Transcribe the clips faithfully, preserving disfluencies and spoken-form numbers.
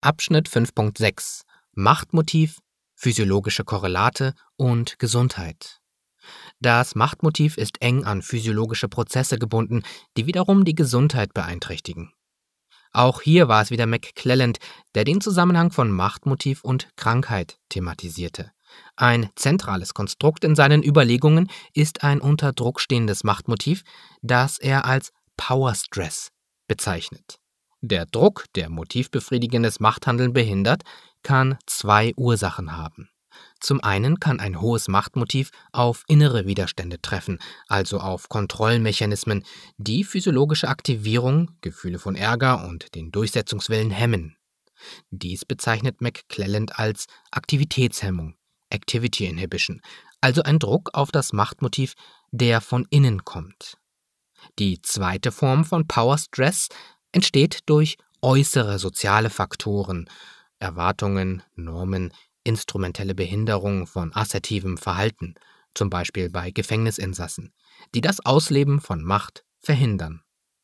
Abschnitt fünf Punkt sechs Machtmotiv, physiologische Korrelate und Gesundheit. Das Machtmotiv ist eng an physiologische Prozesse gebunden, die wiederum die Gesundheit beeinträchtigen. Auch hier war es wieder McClelland, der den Zusammenhang von Machtmotiv und Krankheit thematisierte. Ein zentrales Konstrukt in seinen Überlegungen ist ein unter Druck stehendes Machtmotiv, das er als Power Stress bezeichnet. Der Druck, der motivbefriedigendes Machthandeln behindert, kann zwei Ursachen haben. Zum einen kann ein hohes Machtmotiv auf innere Widerstände treffen, also auf Kontrollmechanismen, die physiologische Aktivierung, Gefühle von Ärger und den Durchsetzungswillen hemmen. Dies bezeichnet McClelland als Aktivitätshemmung, Activity Inhibition, also ein Druck auf das Machtmotiv, der von innen kommt. Die zweite Form von Power Stress entsteht durch äußere soziale Faktoren, Erwartungen, Normen, instrumentelle Behinderung von assertivem Verhalten, zum Beispiel bei Gefängnisinsassen, die das Ausleben von Macht verhindern.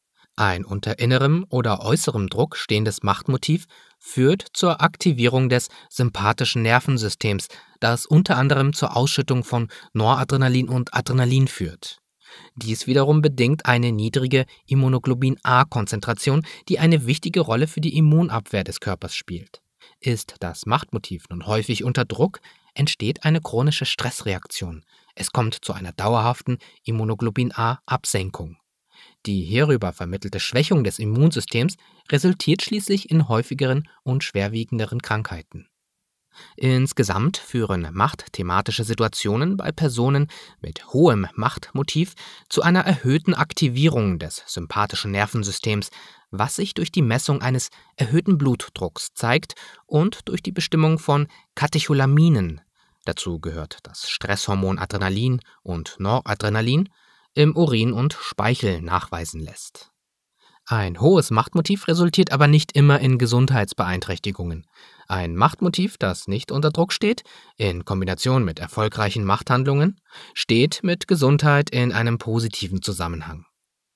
Ein unter innerem oder äußerem Druck stehendes Machtmotiv führt zur Aktivierung des sympathischen Nervensystems, das unter anderem zur Ausschüttung von Noradrenalin und Adrenalin führt. Dies wiederum bedingt eine niedrige Immunoglobulin-A-Konzentration, die eine wichtige Rolle für die Immunabwehr des Körpers spielt. Ist das Machtmotiv nun häufig unter Druck, entsteht eine chronische Stressreaktion. Es kommt zu einer dauerhaften Immunoglobulin-A-Absenkung. Die hierüber vermittelte Schwächung des Immunsystems resultiert schließlich in häufigeren und schwerwiegenderen Krankheiten. Insgesamt führen machtthematische Situationen bei Personen mit hohem Machtmotiv zu einer erhöhten Aktivierung des sympathischen Nervensystems, was sich durch die Messung eines erhöhten Blutdrucks zeigt und durch die Bestimmung von Katecholaminen, dazu gehört das Stresshormon Adrenalin und Noradrenalin, im Urin und Speichel nachweisen lässt. Ein hohes Machtmotiv resultiert aber nicht immer in Gesundheitsbeeinträchtigungen. Ein Machtmotiv, das nicht unter Druck steht, in Kombination mit erfolgreichen Machthandlungen, steht mit Gesundheit in einem positiven Zusammenhang.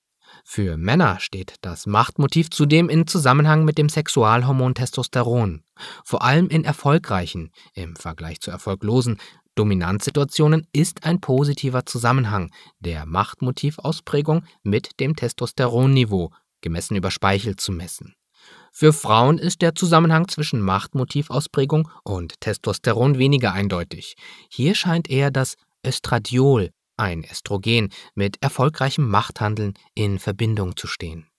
Für Männer steht das Machtmotiv zudem in Zusammenhang mit dem Sexualhormon Testosteron. Vor allem in erfolgreichen, im Vergleich zu erfolglosen, Dominanzsituationen ist ein positiver Zusammenhang der Machtmotivausprägung mit dem Testosteronniveau, gemessen über Speichel, zu messen. Für Frauen ist der Zusammenhang zwischen Machtmotivausprägung und Testosteron weniger eindeutig. Hier scheint eher das Östradiol, ein Östrogen, mit erfolgreichem Machthandeln in Verbindung zu stehen.